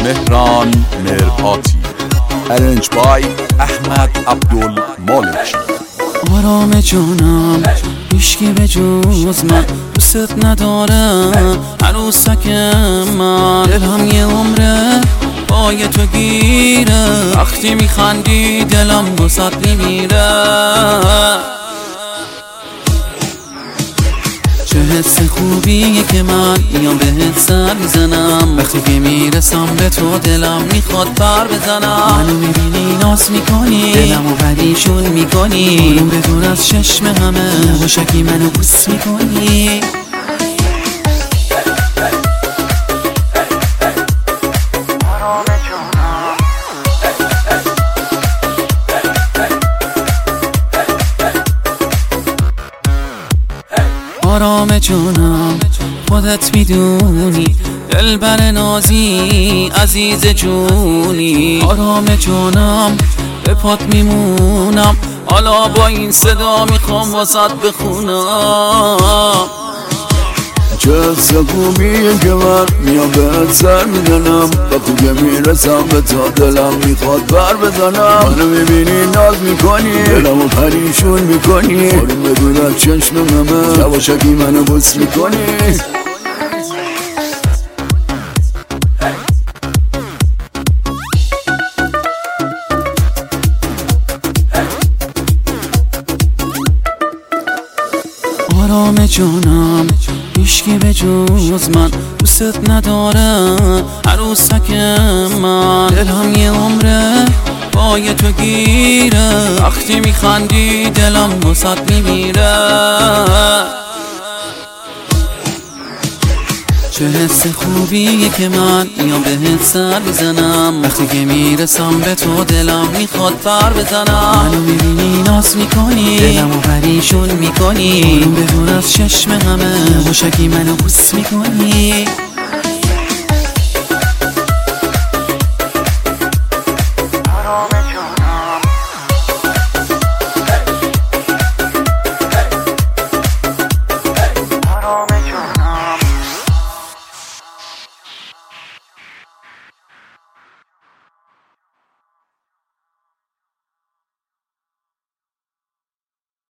مهران مرآتی. ارنج بای احمد عبدالمالکی. آرام جانم هیچکی به جز من دوست نداره، عروسک من دلم یه عمره پای تو گیره، وقتی میخندی دلم واسط میمیره. چه حس خوبیه که من میام بهت سر میزنم، وقتی که میرسم به تو دلم میخواد پر بزنم. منو میبینی ناز میکنی، دلمو پریشون میکنی، آروم بدون از چشم همه یواشکی منو بوس میکنی. آرام جانم خودت میدونی، دلبر نازی عزیز جونی. آرام جانم به پات میمونم، حالا با این صدا میخوام واسط بخونم. چه حس خوبیه که من میام بهت سر میزنم، وقتی که میرسم به تو دلم میخواد بر بزنم. منو میبینی ناز میکنی، دلمو پریشون میکنی، آروم بدون از چشم همه یواشکی منو بوس میکنی. آرام جانم هیچکی به جز من دوست نداره، عروسک من دلم یه عمره پای تو گیره، وقتی میخندی دلم واسط میمیره. چه حس خوبیه که من میام بهت سر میزنم، وقتی که میرسم به تو دلم میخواد پر بزنم. منو میبینی ناز میکنی، دلمو پریشون میکنی، آروم بدون از چشم همه یواشکی منو بوس میکنی.